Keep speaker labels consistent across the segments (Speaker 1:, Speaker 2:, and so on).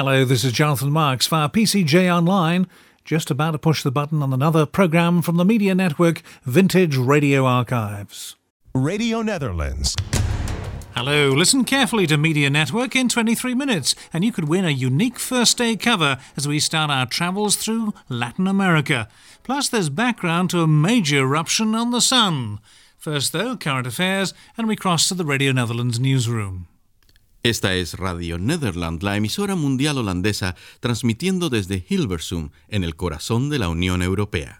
Speaker 1: Hello, this is Jonathan Marks via PCJ Online. Just about to push the button on another programme from the media network Vintage Radio Archives.
Speaker 2: Radio Netherlands.
Speaker 1: Hello, listen carefully to Media Network in 23 minutes and you could win a unique first day cover as we start our travels through Latin America. Plus there's background to a major eruption on the Sun. First though, current affairs, and we cross to the Radio Netherlands newsroom.
Speaker 3: Esta es Radio Nederland, la emisora mundial holandesa, transmitiendo desde Hilversum, en el corazón de la Unión Europea.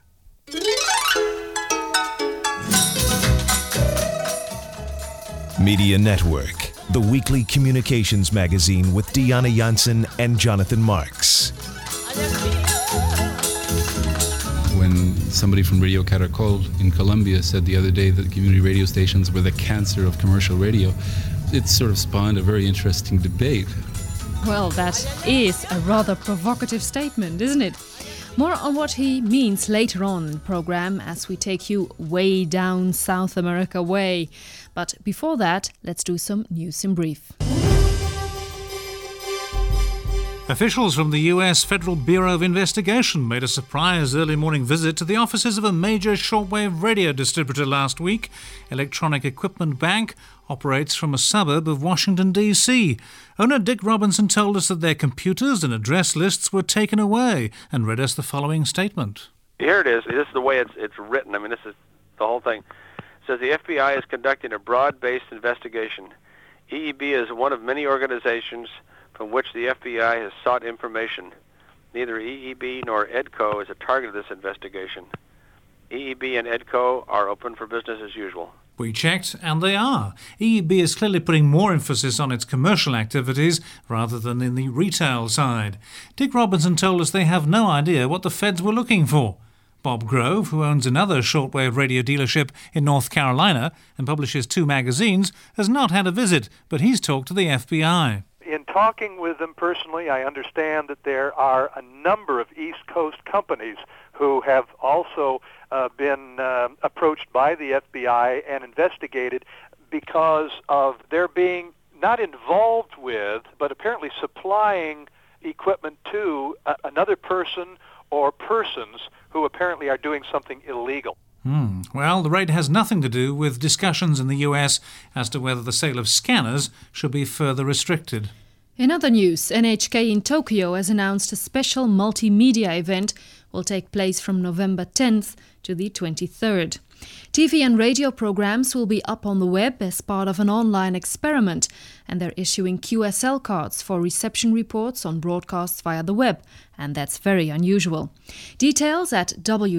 Speaker 2: Media Network, the weekly communications magazine with Diana Janssen and Jonathan Marks.
Speaker 4: When somebody from Radio Caracol in Colombia said the other day that community radio stations were the cancer of commercial radio, it sort of spawned a very interesting debate.
Speaker 5: Well, that is a rather provocative statement, isn't it? More on what he means later on in the programme as we take you way down South America way. But before that, let's do some news in brief.
Speaker 1: Officials from the US Federal Bureau of Investigation made a surprise early morning visit to the offices of a major shortwave radio distributor last week. Electronic Equipment Bank operates from a suburb of Washington, D.C. Owner Dick Robinson told us that their computers and address lists were taken away and read us the following statement.
Speaker 6: Here it is. This is the way it's written. I mean, this is the whole thing. It says the FBI is conducting a broad-based investigation. EEB is one of many organizations from which the FBI has sought information. Neither EEB nor EDCO is a target of this investigation. EEB and EDCO are open for business as usual.
Speaker 1: We checked, and they are. EEB is clearly putting more emphasis on its commercial activities rather than in the retail side. Dick Robinson told us they have no idea what the feds were looking for. Bob Grove, who owns another shortwave radio dealership in North Carolina and publishes 2 magazines, has not had a visit, but he's talked to the FBI.
Speaker 7: In talking with them personally, I understand that there are a number of East Coast companies who have also been approached by the FBI and investigated because of their being not involved with, but apparently supplying equipment to another person or persons who apparently are doing something illegal.
Speaker 1: Well, the raid has nothing to do with discussions in the US as to whether the sale of scanners should be further restricted.
Speaker 5: In other news, NHK in Tokyo has announced a special multimedia event will take place from November 10th to the 23rd. TV and radio programs will be up on the web as part of an online experiment, and they're issuing QSL cards for reception reports on broadcasts via the web, and that's very unusual. Details at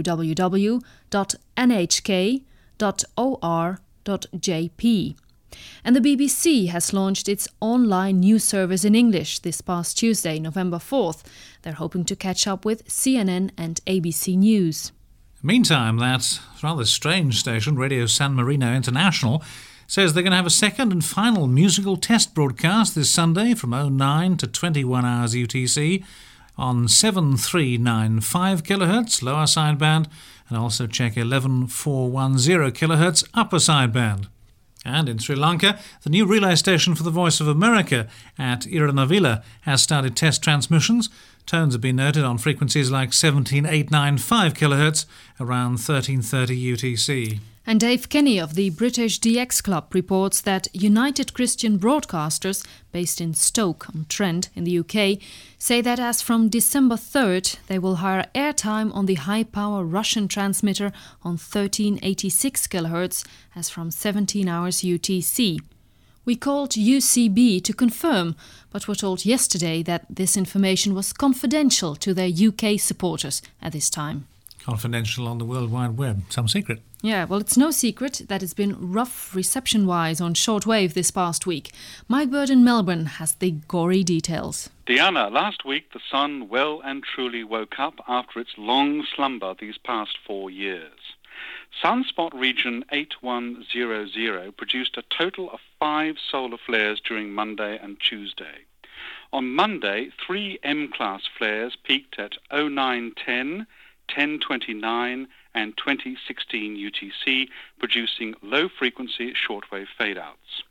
Speaker 5: www.nhk.or.jp. And the BBC has launched its online news service in English this past Tuesday, November 4th. They're hoping to catch up with CNN and ABC News.
Speaker 1: Meantime, that rather strange station, Radio San Marino International, says they're going to have a second and final musical test broadcast this Sunday from 09 to 21 hours UTC on 7395 kHz lower sideband and also check 11410 kHz upper sideband. And in Sri Lanka, the new relay station for the Voice of America at Iranavila has started test transmissions. Tones have been noted on frequencies like 17895 kHz around 1330 UTC.
Speaker 5: And Dave Kenny of the British DX Club reports that United Christian Broadcasters, based in Stoke-on-Trent in the UK, say that as from December 3rd, they will hire airtime on the high-power Russian transmitter on 1386 kHz as from 17 hours UTC. We called UCB to confirm, but were told yesterday that this information was confidential to their UK supporters at this time.
Speaker 1: Confidential on the World Wide Web, some secret.
Speaker 5: Yeah, well, it's no secret that it's been rough reception-wise on shortwave this past week. Mike Bird in Melbourne has the gory details.
Speaker 8: Diana, last week the sun well and truly woke up after its long slumber these past 4 years. Sunspot region 8100 produced a total of 5 solar flares during Monday and Tuesday. On Monday, 3 M-class flares peaked at 0910, 1029 and 2016 UTC, producing low-frequency shortwave fade-outs.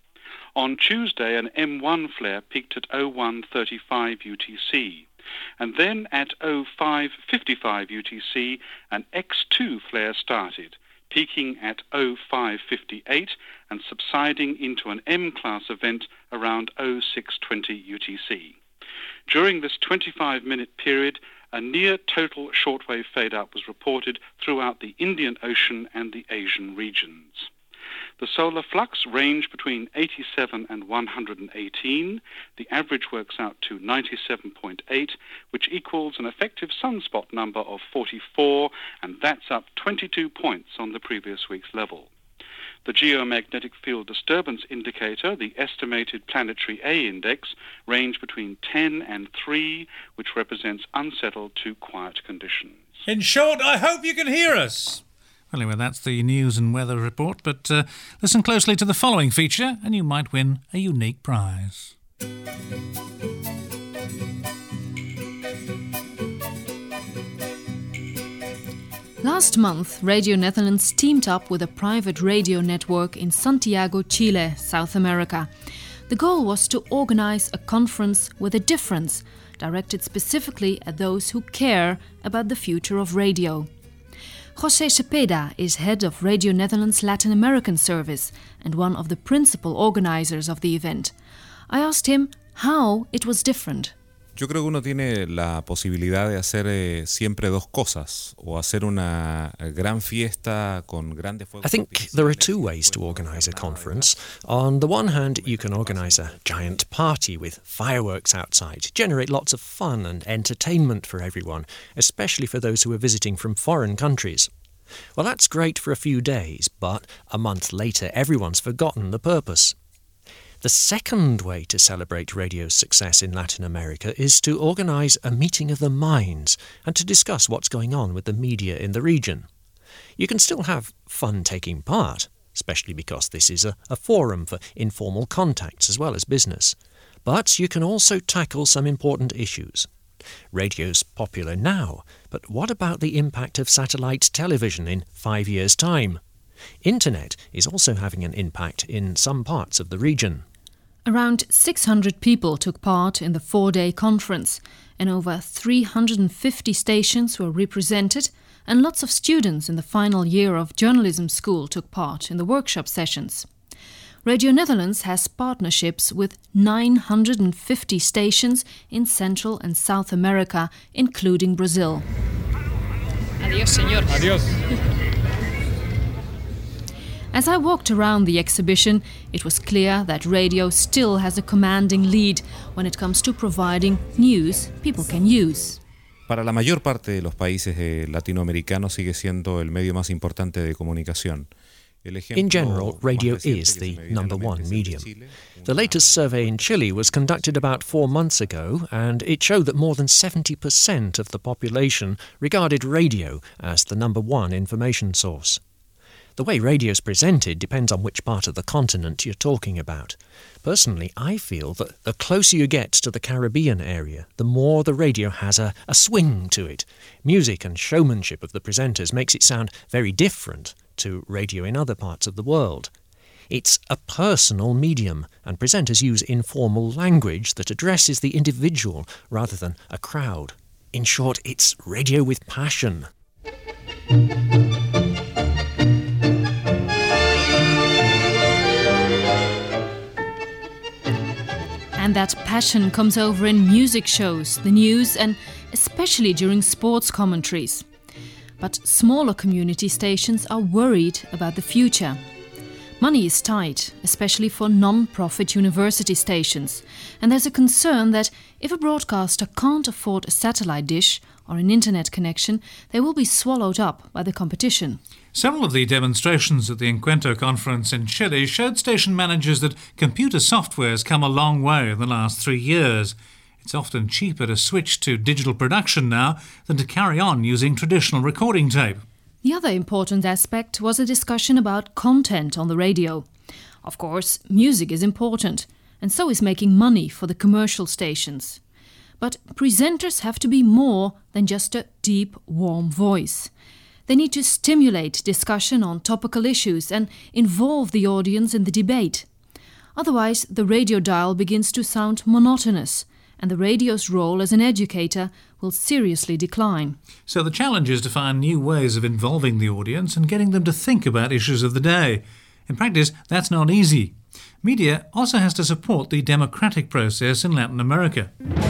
Speaker 8: On Tuesday, an M1 flare peaked at 01:35 UTC. And then at 05:55 UTC, an X2 flare started, peaking at 05:58 and subsiding into an M-class event around 06:20 UTC. During this 25-minute period, a near-total shortwave fade-out was reported throughout the Indian Ocean and the Asian regions. The solar flux ranged between 87 and 118. The average works out to 97.8, which equals an effective sunspot number of 44, and that's up 22 points on the previous week's level. The geomagnetic field disturbance indicator, the estimated planetary A index, ranged between 10 and 3, which represents unsettled to quiet conditions.
Speaker 1: In short, I hope you can hear us. Well, anyway, that's the news and weather report, but listen closely to the following feature and you might win a unique prize.
Speaker 5: Last month, Radio Netherlands teamed up with a private radio network in Santiago, Chile, South America. The goal was to organize a conference with a difference, directed specifically at those who care about the future of radio. José Cepeda is head of Radio Netherlands Latin American service and one of the principal organizers of the event. I asked him how it was different.
Speaker 9: Yo creo que uno tiene la posibilidad de hacer siempre dos cosas, o hacer una gran fiesta con grandes fuegos.
Speaker 10: I think there are two ways to organize a conference. On the one hand, you can organize a giant party with fireworks outside, generate lots of fun and entertainment for everyone, especially for those who are visiting from foreign countries. Well, that's great for a few days, but a month later, everyone's forgotten the purpose. The second way to celebrate radio's success in Latin America is to organise a meeting of the minds and to discuss what's going on with the media in the region. You can still have fun taking part, especially because this is a forum for informal contacts as well as business. But you can also tackle some important issues. Radio's popular now, but what about the impact of satellite television in 5 years' time? Internet is also having an impact in some parts of the region.
Speaker 5: Around 600 people took part in the 4-day conference, and over 350 stations were represented, and lots of students in the final year of journalism school took part in the workshop sessions. Radio Netherlands has partnerships with 950 stations in Central and South America, including Brazil. Adiós, señor.
Speaker 11: Adiós.
Speaker 5: As I walked around the exhibition, it was clear that radio still has a commanding lead when it comes to providing news people can use.
Speaker 9: Para la mayor parte de los países latinoamericanos sigue siendo el medio más importante de comunicación.
Speaker 10: In general, radio is the number one medium. The latest survey in Chile was conducted about 4 months ago, and it showed that more than 70% of the population regarded radio as the number one information source. The way radio is presented depends on which part of the continent you're talking about. Personally, I feel that the closer you get to the Caribbean area, the more the radio has a swing to it. Music and showmanship of the presenters makes it sound very different to radio in other parts of the world. It's a personal medium, and presenters use informal language that addresses the individual rather than a crowd. In short, it's radio with passion.
Speaker 5: And that passion comes over in music shows, the news, and especially during sports commentaries. But smaller community stations are worried about the future. Money is tight, especially for non-profit university stations, and there's a concern that if a broadcaster can't afford a satellite dish or an internet connection, they will be swallowed up by the competition.
Speaker 1: Several of the demonstrations at the Encuentro conference in Chile showed station managers that computer software has come a long way in the last 3 years. It's often cheaper to switch to digital production now than to carry on using traditional recording tape.
Speaker 5: The other important aspect was a discussion about content on the radio. Of course, music is important, and so is making money for the commercial stations. But presenters have to be more than just a deep, warm voice. They need to stimulate discussion on topical issues and involve the audience in the debate. Otherwise, the radio dial begins to sound monotonous, and the radio's role as an educator will seriously decline.
Speaker 1: So the challenge is to find new ways of involving the audience and getting them to think about issues of the day. In practice, that's not easy. Media also has to support the democratic process in Latin America.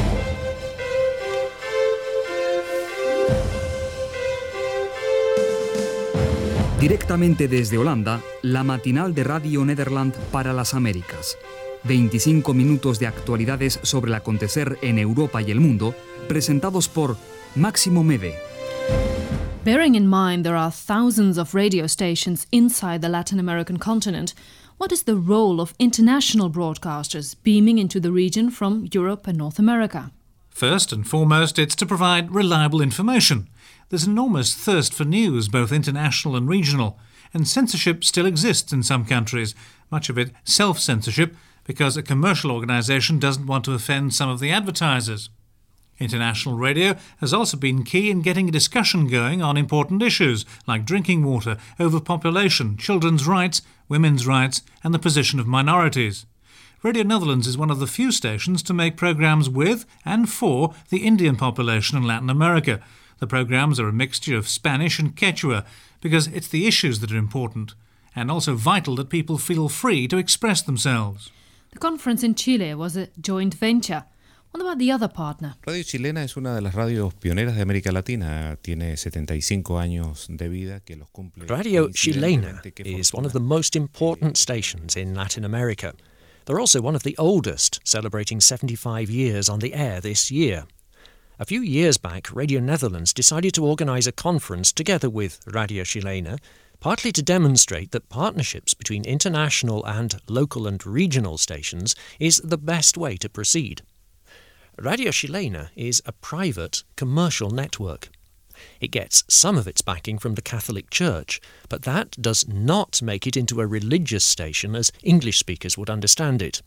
Speaker 11: Directamente desde Holanda, la matinal de Radio Nederland para las Américas. 25 minutos de actualidades sobre el acontecer en Europa y el mundo, presentados por Máximo Mede.
Speaker 5: Bearing in mind there are thousands of radio stations inside the Latin American continent, what is the role of international broadcasters beaming into the region from Europe and North America?
Speaker 1: First and foremost, it's to provide reliable information. There's enormous thirst for news, both international and regional, and censorship still exists in some countries, much of it self-censorship, because a commercial organisation doesn't want to offend some of the advertisers. International radio has also been key in getting a discussion going on important issues like drinking water, overpopulation, children's rights, women's rights, and the position of minorities. Radio Netherlands is one of the few stations to make programmes with and for the Indian population in Latin America. The programmes are a mixture of Spanish and Quechua because it's the issues that are important, and also vital that people feel free to express themselves.
Speaker 5: The conference in Chile was a joint venture. What about the other partner?
Speaker 9: Radio Chilena es una de las radios pioneras de América Latina. Tiene 75 años de vida que los cumple.
Speaker 10: Radio Chilena is one of the most important stations in Latin America. They're also one of the oldest, celebrating 75 years on the air this year. A few years back, Radio Netherlands decided to organise a conference together with Radio Chilena, partly to demonstrate that partnerships between international and local and regional stations is the best way to proceed. Radio Chilena is a private, commercial network. It gets some of its backing from the Catholic Church, but that does not make it into a religious station as English speakers would understand it.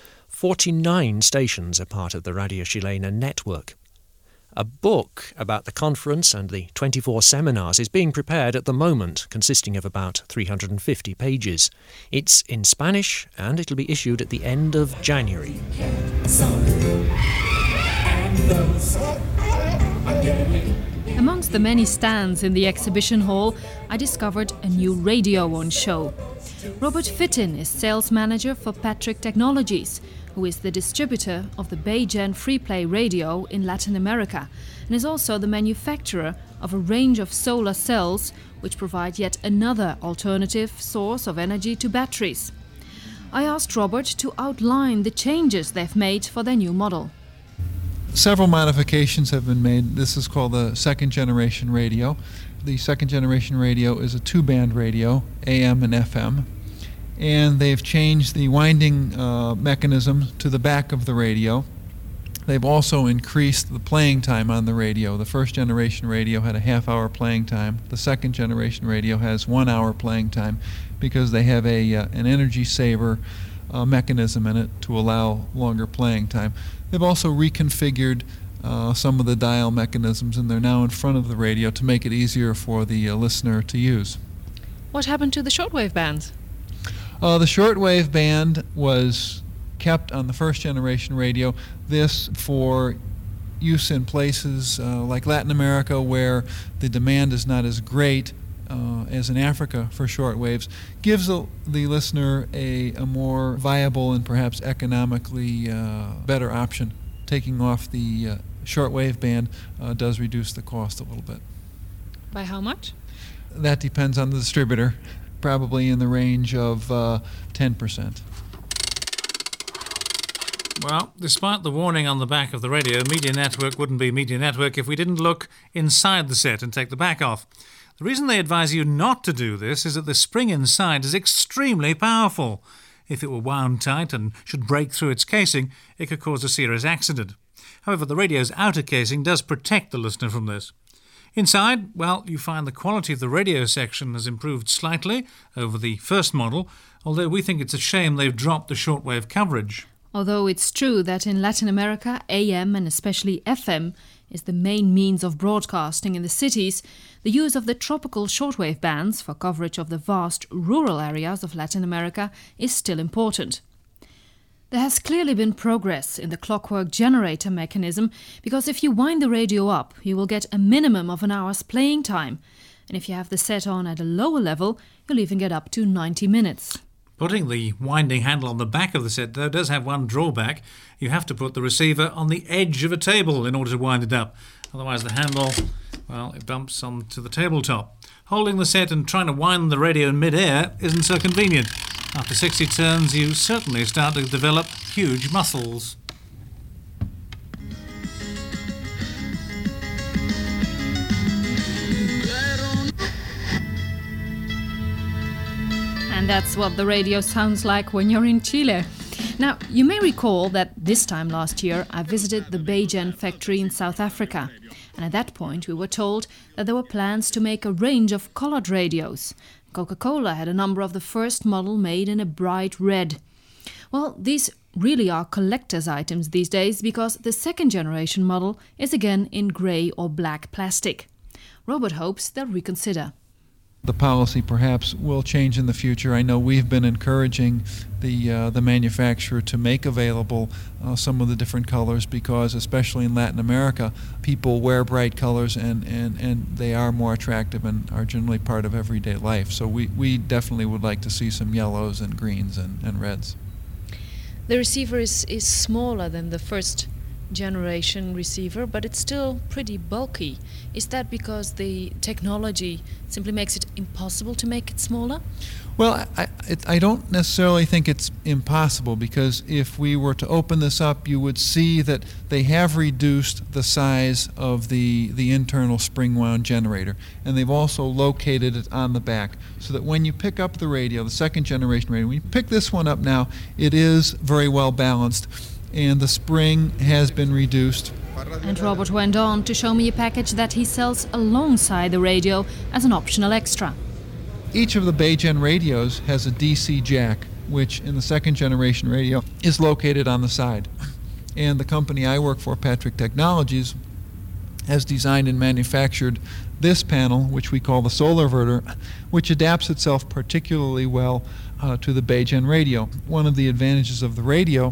Speaker 10: 49 stations are part of the Radio Chilena network. A book about the conference and the 24 seminars is being prepared at the moment, consisting of about 350 pages. It's in Spanish and it'll be issued at the end of January.
Speaker 5: Amongst the many stands in the exhibition hall, I discovered a new radio on show. Robert Fitton is sales manager for Patrick Technologies, who is the distributor of the Baygen Freeplay radio in Latin America, and is also the manufacturer of a range of solar cells, which provide yet another alternative source of energy to batteries. I asked Robert to outline the changes they've made for their new model.
Speaker 12: Several modifications have been made. This is called the second generation radio. The second generation radio is a two-band radio, AM and FM. And they've changed the winding mechanism to the back of the radio. They've also increased the playing time on the radio. The first generation radio had a half-hour playing time. The second generation radio has 1 hour playing time because they have an energy saver mechanism in it to allow longer playing time. They've also reconfigured some of the dial mechanisms, and they're now in front of the radio to make it easier for the listener to use.
Speaker 5: What happened to the shortwave bands?
Speaker 12: The shortwave band was kept on the first generation radio. This for use in places like Latin America where the demand is not as great as in Africa for shortwaves, gives the listener a more viable and perhaps economically better option. Taking off the shortwave band does reduce the cost a little bit.
Speaker 5: By how much?
Speaker 12: That depends on the distributor. Probably in the range of 10%.
Speaker 1: Well, despite the warning on the back of the radio, Media Network wouldn't be Media Network if we didn't look inside the set and take the back off. The reason they advise you not to do this is that the spring inside is extremely powerful. If it were wound tight and should break through its casing, it could cause a serious accident. However, the radio's outer casing does protect the listener from this. Inside, well, you find the quality of the radio section has improved slightly over the first model, although we think it's a shame they've dropped the shortwave coverage.
Speaker 5: Although it's true that in Latin America, AM and especially FM is the main means of broadcasting in the cities, the use of the tropical shortwave bands for coverage of the vast rural areas of Latin America is still important. There has clearly been progress in the clockwork generator mechanism, because if you wind the radio up, you will get a minimum of an hour's playing time. And if you have the set on at a lower level, you'll even get up to 90 minutes.
Speaker 1: Putting the winding handle on the back of the set, though, does have one drawback. You have to put the receiver on the edge of a table in order to wind it up. Otherwise the handle, well, it bumps onto the tabletop. Holding the set and trying to wind the radio in mid-air isn't so convenient. After 60 turns, you certainly start to develop huge muscles.
Speaker 5: And that's what the radio sounds like when you're in Chile. Now, you may recall that this time last year I visited the Beijing factory in South Africa. And at that point we were told that there were plans to make a range of colored radios. Coca-Cola had a number of the first model made in a bright red. Well, these really are collector's items these days, because the second generation model is again in grey or black plastic. Robert hopes they'll reconsider.
Speaker 12: The policy perhaps will change in the future. I know we've been encouraging the manufacturer to make available some of the different colors, because especially in Latin America, people wear bright colors and they are more attractive and are generally part of everyday life. So we definitely would like to see some yellows and greens and reds.
Speaker 5: The receiver is smaller than the first generation receiver, but it's still pretty bulky. Is that because the technology simply makes it impossible to make it smaller?
Speaker 12: Well, I don't necessarily think it's impossible, because if we were to open this up, you would see that they have reduced the size of the internal spring-wound generator, and they've also located it on the back, so that when you pick up the radio, the second generation radio, when you pick this one up now, it is very well balanced, and the spring has been reduced.
Speaker 5: And Robert went on to show me a package that he sells alongside the radio as an optional extra.
Speaker 12: Each of the Beijing radios has a DC jack, which in the second generation radio is located on the side. And the company I work for, Patrick Technologies, has designed and manufactured this panel, which we call the solar inverter, which adapts itself particularly well to the Beijing radio. One of the advantages of the radio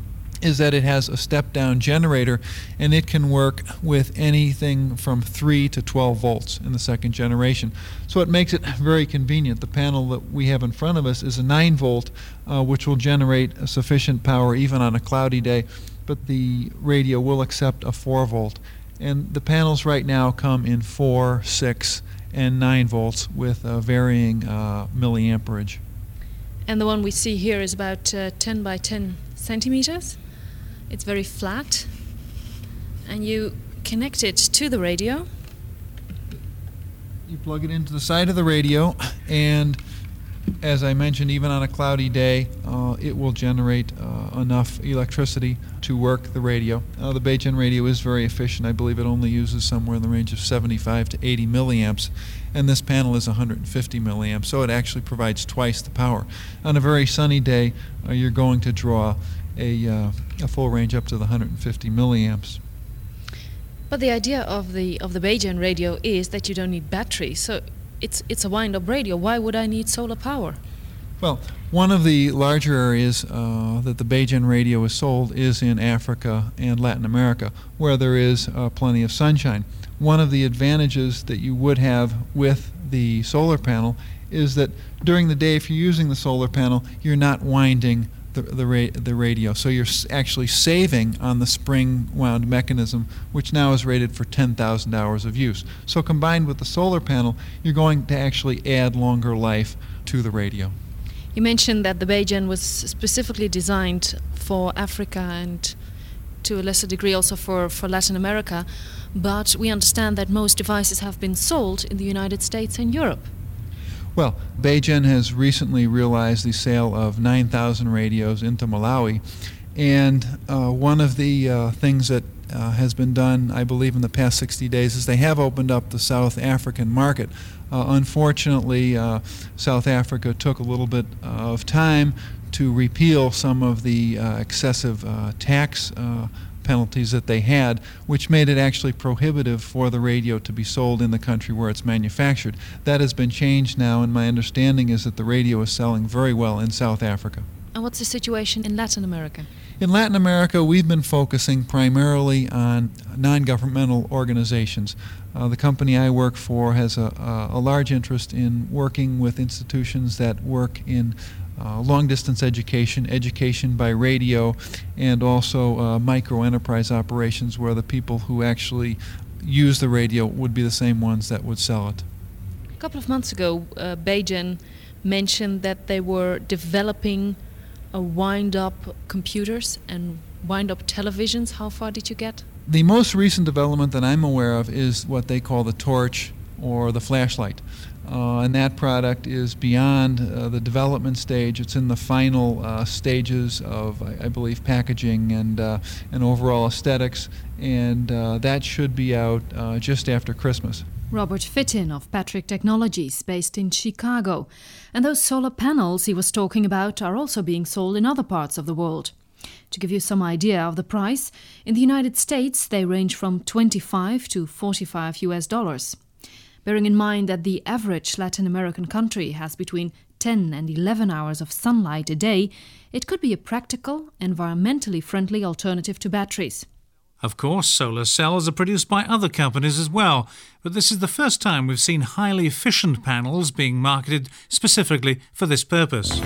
Speaker 12: is that it has a step-down generator, and it can work with anything from 3 to 12 volts in the second generation. So it makes it very convenient. The panel that we have in front of us is a 9-volt, which will generate sufficient power even on a cloudy day, but the radio will accept a 4-volt. And the panels right now come in 4, 6, and 9 volts with varying milliamperage.
Speaker 5: And the one we see here is about 10 by 10 centimeters. It's very flat, and you connect it to the radio.
Speaker 12: You plug it into the side of the radio, and as I mentioned, even on a cloudy day, it will generate enough electricity to work the radio. The Beijing radio is very efficient. I believe it only uses somewhere in the range of 75 to 80 milliamps, and this panel is 150 milliamps, so it actually provides twice the power. On a very sunny day, you're going to draw a full range up to the 150 milliamps.
Speaker 5: But the idea of the Beijing radio is that you don't need batteries, so it's a wind-up radio. Why would I need solar power?
Speaker 12: Well, one of the larger areas that the Beijing radio is sold is in Africa and Latin America, where there is plenty of sunshine. One of the advantages that you would have with the solar panel is that during the day, if you're using the solar panel, you're not winding the radio, so you're actually saving on the spring-wound mechanism, which now is rated for 10,000 hours of use. So combined with the solar panel, you're going to actually add longer life to the radio.
Speaker 5: You mentioned that the Beijing was specifically designed for Africa and to a lesser degree also for Latin America, but we understand that most devices have been sold in the United States and Europe.
Speaker 12: Well, Beijing has recently realized the sale of 9,000 radios into Malawi, and one of the things that has been done, I believe, in the past 60 days is they have opened up the South African market. Unfortunately, South Africa took a little bit of time to repeal some of the excessive tax penalties that they had, which made it actually prohibitive for the radio to be sold in the country where it's manufactured. That has been changed now, and my understanding is that the radio is selling very well in South Africa.
Speaker 5: And what's the situation in Latin America?
Speaker 12: In Latin America, we've been focusing primarily on non-governmental organizations. The company I work for has a large interest in working with institutions that work in long-distance education by radio, and also micro-enterprise operations where the people who actually use the radio would be the same ones that would sell it.
Speaker 5: A couple of months ago, Beijing mentioned that they were developing wind-up computers and wind-up televisions. How far did you get?
Speaker 12: The most recent development that I'm aware of is what they call the torch or the flashlight. And that product is beyond the development stage. It's in the final stages of, I believe, packaging and overall aesthetics, and that should be out just after Christmas.
Speaker 5: Robert Fitton of Patrick Technologies, based in Chicago. And those solar panels he was talking about are also being sold in other parts of the world. To give you some idea of the price, in the United States they range from $25 to $45. Bearing in mind that the average Latin American country has between 10 and 11 hours of sunlight a day, it could be a practical, environmentally friendly alternative to batteries.
Speaker 1: Of course, solar cells are produced by other companies as well, but this is the first time we've seen highly efficient panels being marketed specifically for this purpose.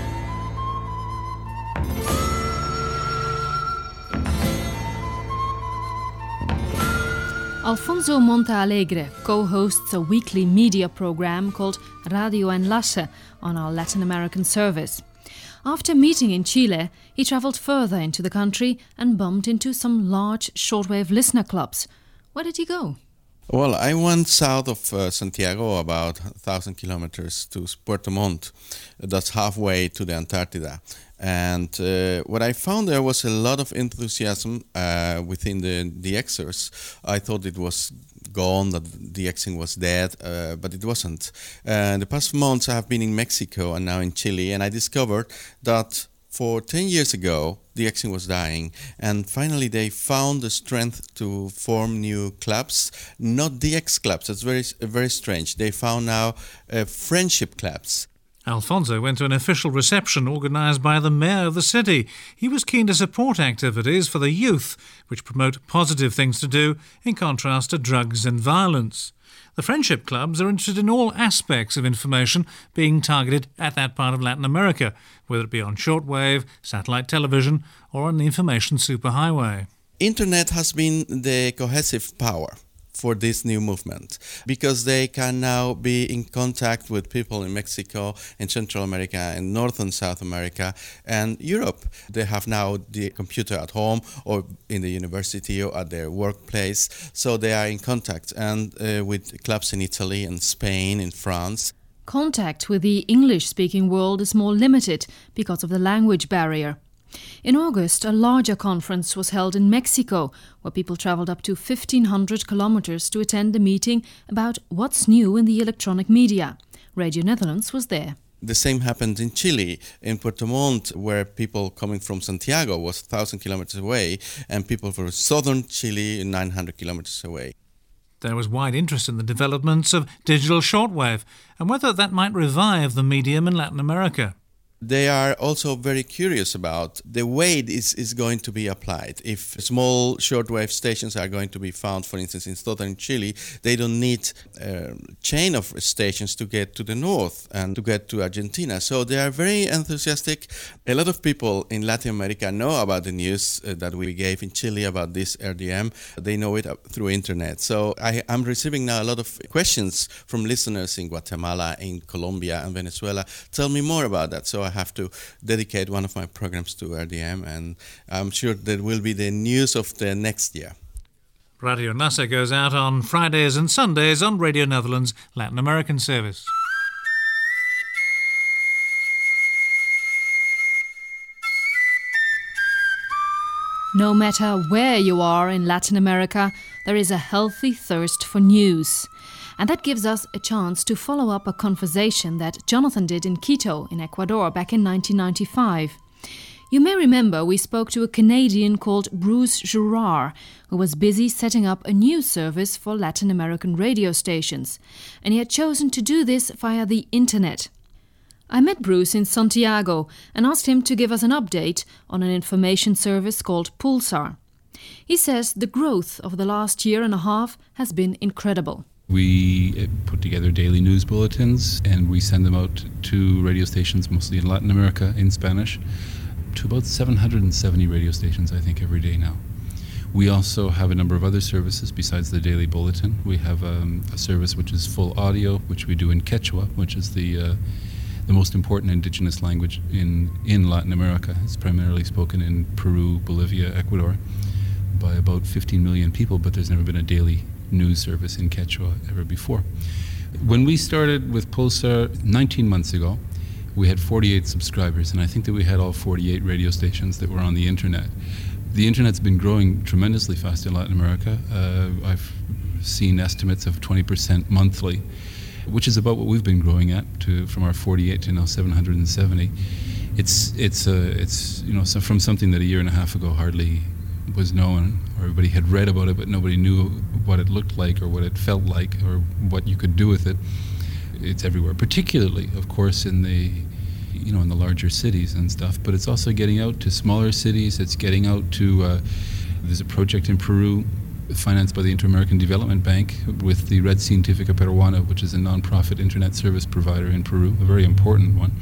Speaker 5: Alfonso Montealegre co-hosts a weekly media program called Radio Enlace on our Latin American service. After meeting in Chile, he travelled further into the country and bumped into some large shortwave listener clubs. Where did he go?
Speaker 3: Well, I went south of Santiago, about 1,000 kilometers, to Puerto Montt. That's halfway to the Antarctica. And what I found there was a lot of enthusiasm within the DXers. I thought it was gone, that DXing was dead, but it wasn't. The past months I have been in Mexico and now in Chile, and I discovered that for 10 years ago, DXing was dying, and finally they found the strength to form new clubs, not DX clubs. That's very strange. They found now friendship clubs.
Speaker 1: Alfonso went to an official reception organised by the mayor of the city. He was keen to support activities for the youth, which promote positive things to do, in contrast to drugs and violence. The friendship clubs are interested in all aspects of information being targeted at that part of Latin America, whether it be on shortwave, satellite television, or on the information superhighway.
Speaker 3: Internet has been the cohesive power for this new movement, because they can now be in contact with people in Mexico, in Central America, and North and South America, and Europe. They have now the computer at home or in the university or at their workplace, so they are in contact, and with clubs in Italy and Spain, in France.
Speaker 5: Contact with the English-speaking world is more limited because of the language barrier. In August, a larger conference was held in Mexico, where people travelled up to 1,500 kilometres to attend a meeting about what's new in the electronic media. Radio Netherlands was there.
Speaker 3: The same happened in Chile, in Puerto Montt, where people coming from Santiago was 1,000 kilometres away, and people from southern Chile 900 kilometres away.
Speaker 1: There was wide interest in the developments of digital shortwave and whether that might revive the medium in Latin America.
Speaker 3: They are also very curious about the way it is going to be applied. If small shortwave stations are going to be found, for instance, in southern Chile, they don't need a chain of stations to get to the north and to get to Argentina. So they are very enthusiastic. A lot of people in Latin America know about the news that we gave in Chile about this RDM. They know it through internet. So I'm receiving now a lot of questions from listeners in Guatemala, in Colombia and Venezuela. Tell me more about that. So I have to dedicate one of my programs to RDM, and I'm sure that will be the news of the next year.
Speaker 1: Radio Enlace goes out on Fridays and Sundays on Radio Netherlands Latin American service.
Speaker 5: No matter where you are in Latin America, there is a healthy thirst for news. And that gives us a chance to follow up a conversation that Jonathan did in Quito, in Ecuador, back in 1995. You may remember we spoke to a Canadian called Bruce Girard, who was busy setting up a new service for Latin American radio stations, and he had chosen to do this via the internet. I met Bruce in Santiago and asked him to give us an update on an information service called Pulsar. He says the growth over the last year and a half has been incredible.
Speaker 4: We put together daily news bulletins and we send them out to radio stations, mostly in Latin America, in Spanish, to about 770 radio stations, I think, every day now. We also have a number of other services besides the daily bulletin. We have a service which is full audio, which we do in Quechua, which is the most important indigenous language in Latin America. It's primarily spoken in Peru, Bolivia, Ecuador by about 15 million people, but there's never been a daily news service in Quechua ever before. When we started with Pulsar 19 months ago, we had 48 subscribers, and I think that we had all 48 radio stations that were on the internet. The internet's been growing tremendously fast in Latin America. I've seen estimates of 20% monthly, which is about what we've been growing at, from our 48 to now 770. It's so from something that a year and a half ago hardly was known. Everybody had read about it, but nobody knew what it looked like or what it felt like or what you could do with it. It's everywhere, particularly, of course, in the larger cities and stuff, but it's also getting out to smaller cities. It's getting out to, there's a project in Peru financed by the Inter-American Development Bank with the Red Científica Peruana, which is a non-profit internet service provider in Peru, a very important one.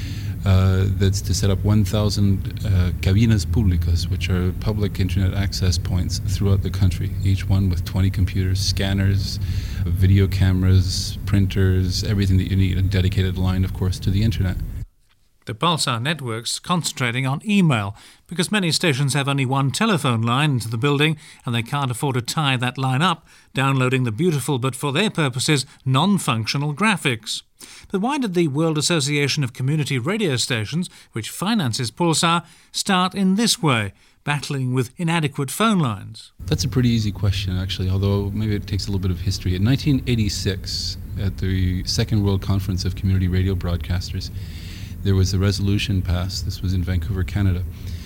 Speaker 4: That's to set up 1,000 cabinas públicas, which are public internet access points throughout the country, each one with 20 computers, scanners, video cameras, printers, everything that you need, a dedicated line, of course, to the internet.
Speaker 1: The Pulsar network's concentrating on email because many stations have only one telephone line into the building and they can't afford to tie that line up, downloading the beautiful but for their purposes non-functional graphics. But why did the World Association of Community Radio Stations, which finances Pulsar, start in this way, battling with inadequate phone lines?
Speaker 4: That's a pretty easy question, actually, although maybe it takes a little bit of history. In 1986, at the Second World Conference of Community Radio Broadcasters, there was a resolution passed, this was in Vancouver, Canada,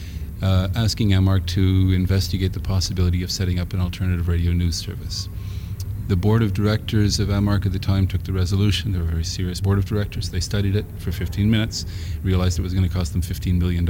Speaker 4: asking AMARC to investigate the possibility of setting up an alternative radio news service. The board of directors of AMARC at the time took the resolution. They were a very serious board of directors. They studied it for 15 minutes, realized it was going to cost them $15 million.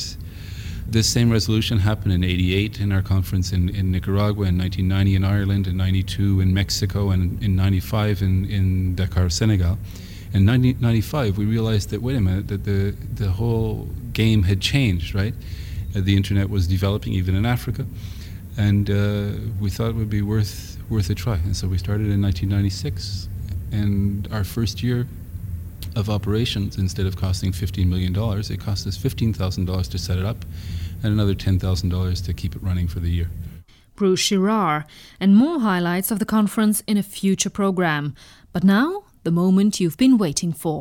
Speaker 4: This same resolution happened in 88 in our conference in Nicaragua, in 1990 in Ireland, in 92 in Mexico, and in 95 in Dakar, Senegal. In 1995, we realized that, wait a minute, that the whole game had changed, right? The internet was developing even in Africa, and we thought it would be worth a try. And so we started in 1996, and our first year of operations, instead of costing $15 million, it cost us $15,000 to set it up and another $10,000 to keep it running for the year.
Speaker 5: Bruce Girard, and more highlights of the conference in a future program. But now, the moment you've been waiting for.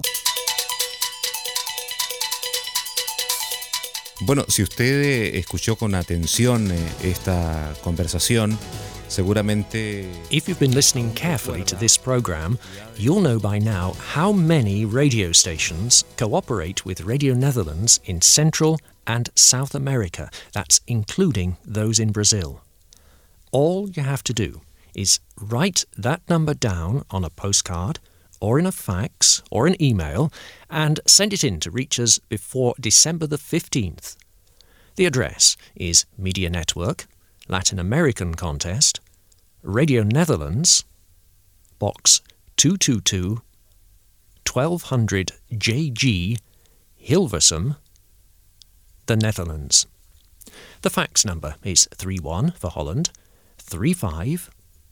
Speaker 9: Bueno, si usted escuchó con atención esta conversación, seguramente...
Speaker 10: If you've been listening carefully to this program, you'll know by now how many radio stations cooperate with Radio Netherlands in Central and South America. That's including those in Brazil. All you have to do is write that number down on a postcard or in a fax or an email and send it in to reach us before December the 15th. The address is Media Network, Latin American Contest, Radio Netherlands, Box 222, 1200 JG, Hilversum, the Netherlands. The fax number is 31 for Holland, 35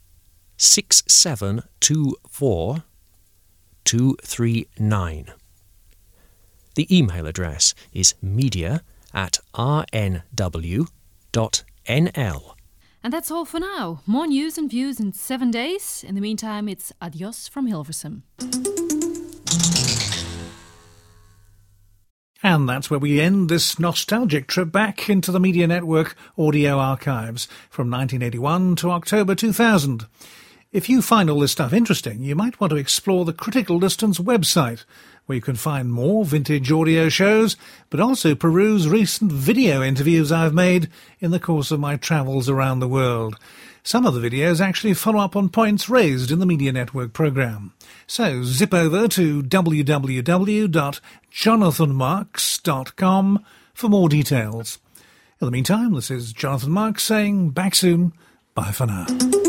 Speaker 10: 6724 239. The email address is media@rnw.nl.
Speaker 5: And that's all for now. More news and views in 7 days. In the meantime, it's adios from Hilversum.
Speaker 1: And that's where we end this nostalgic trip back into the Media Network audio archives from 1981 to October 2000. If you find all this stuff interesting, you might want to explore the Critical Distance website, where you can find more vintage audio shows, but also peruse recent video interviews I've made in the course of my travels around the world. Some of the videos actually follow up on points raised in the Media Network programme. So zip over to www.jonathanmarks.com for more details. In the meantime, this is Jonathan Marks saying back soon. Bye for now.